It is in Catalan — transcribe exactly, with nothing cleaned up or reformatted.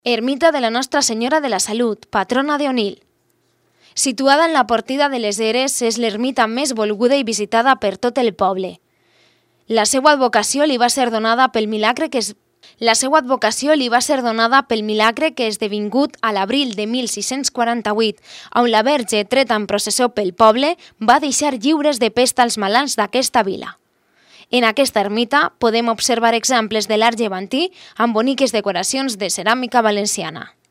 Ermita de la Nostra Senyora de la Salut, patrona d'Onil. Situada en la Portida de les Eres, és l'ermita més volguda i visitada per tot el poble. La seva advocació li va ser donada pel milagre que es... La seva advocació li va ser donada pel milagre que esdevingut a l'abril de mil sis-cents quaranta-vuit, on la Verge, treta en processó pel poble, va deixar lliures de pesta als malalts d'aquesta vila. En aquesta ermita podem observar exemples de l'art llevantí amb boniques decoracions de ceràmica valenciana.